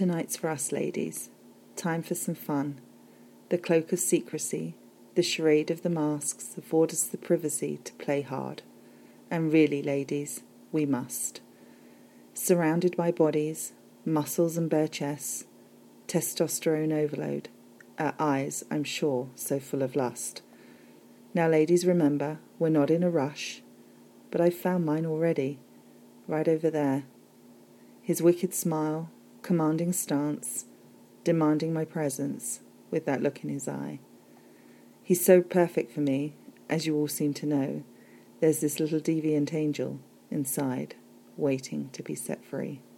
Tonight's for us, ladies. Time for some fun. The cloak of secrecy, the charade of the masks afford us the privacy to play hard. And really, ladies, we must. Surrounded by bodies, muscles and bare chests, testosterone overload, our eyes, I'm sure, so full of lust. Now, ladies, remember, we're not in a rush, but I've found mine already, right over there. His wicked smile, commanding stance, demanding my presence, with that look in his eye. He's so perfect for me, as you all seem to know. There's this little deviant angel inside, waiting to be set free.